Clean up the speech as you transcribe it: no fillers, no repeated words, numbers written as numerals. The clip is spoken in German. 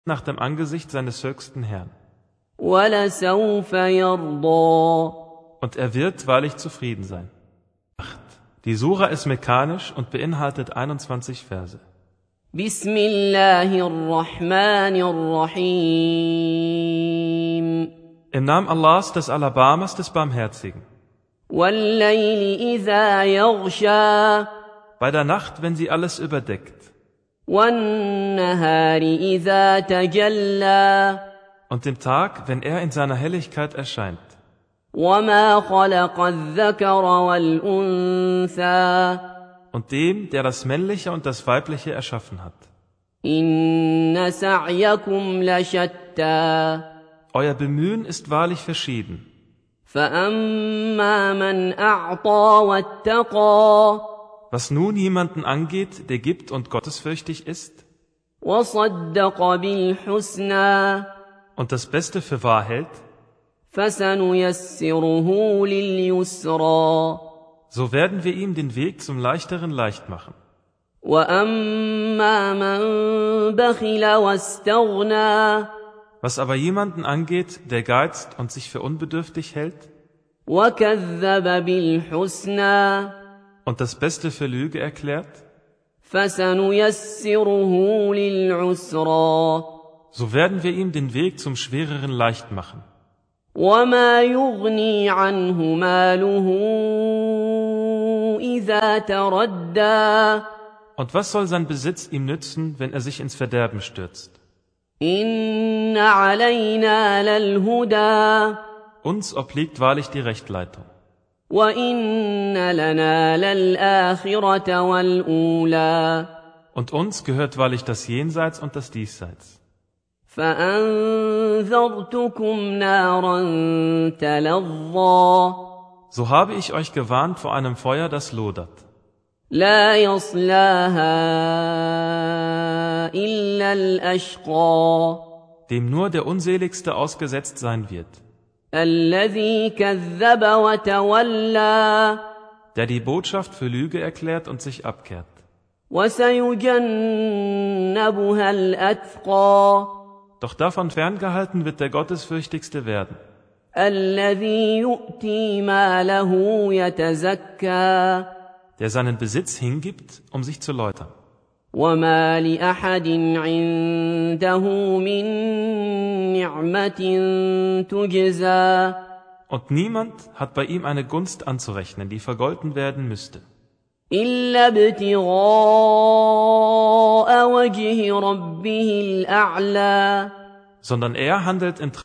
nach dem Angesicht seines höchsten Herrn. وَلَسَوْفَ يَرْضَىٰ. Und er wird wahrlich zufrieden sein. Die Sura ist mekanisch und beinhaltet 21 Verse. بسم الله الرحمن الرحيم. Im Namen Allahs, des Alabamas, des Barmherzigen. وَاللَّيْلِ إِذَا يَغْشَىٰ. Bei der Nacht, wenn sie alles überdeckt. وَالنَّهَارِ إِذَا تَجَلَّىٰ. Und dem Tag, wenn er in seiner Helligkeit erscheint. وَمَا خَلَقَ الذَّكَرَ وَالْأُنثَىٰ. Und dem, der das Männliche und das Weibliche erschaffen hat. إِنَّ سَعْيَكُمْ لَشَتَّىٰ. Euer Bemühen ist wahrlich verschieden. فَأَمَّا مَنْ أَعْطَىٰ وَاتَّقَىٰ. Was nun jemanden angeht, der gibt und gottesfürchtig ist وَصَدَّقَ بِالْحُسْنَىٰ. und das Beste für wahr hält, فَسَنُيَسِّرُهُ لِلْيُسْرَىٰ. so werden wir ihm den Weg zum Leichteren leicht machen. وَأَمَّا مَن بَخِلَ وَاسْتَغْنَىٰ. Was aber jemanden angeht, der geizt und sich für unbedürftig hält وَكَذَّبَ بِالْحُسْنَىٰ. und das Beste für Lüge erklärt, فَسَنُيَسِّرُهُ لِلْعُسْرَىٰ. so werden wir ihm den Weg zum Schwereren leicht machen. وَمَا يُغْنِي عَنْهُ مَالُهُ إِذَا تَرَدَّىٰ. Und was soll sein Besitz ihm nützen, wenn er sich ins Verderben stürzt? إِنَّ عَلَيْنَا لَلْهُدَىٰ. Uns obliegt wahrlich die Rechtleitung. وَإِنَّ لَنَا لَلْآخِرَةَ وَالْأُولَىٰ. Und uns gehört wahrlich das Jenseits und das Diesseits. فَأَنذَرْتُكُمْ نَارًا تَلَظَّىٰ. So habe ich euch gewarnt vor einem Feuer, das lodert. لَا يَصْلَاهَا إِلَّا الْأَشْقَى. Dem nur der Unseligste ausgesetzt sein wird, الَّذِي كَذَّبَ وَتَوَلَّىٰ. der die Botschaft für Lüge erklärt und sich abkehrt. وَسَيُجَنَّبُهَا الْأَتْقَى. Doch davon ferngehalten wird der Gottesfürchtigste werden, الَّذِي يُؤْتِي مَالَهُ يَتَزَكَّىٰ. der seinen Besitz hingibt, um sich zu läutern. وَمَا لِأَحَدٍ عِندَهُ مِن نِّعْمَةٍ تُجْزَىٰ. Und niemand hat bei ihm eine Gunst anzurechnen, die vergolten werden müsste, إِلَّا ابْتِغَاءَ وَجْهِ رَبِّهِ الْأَعْلَىٰ. sondern er handelt in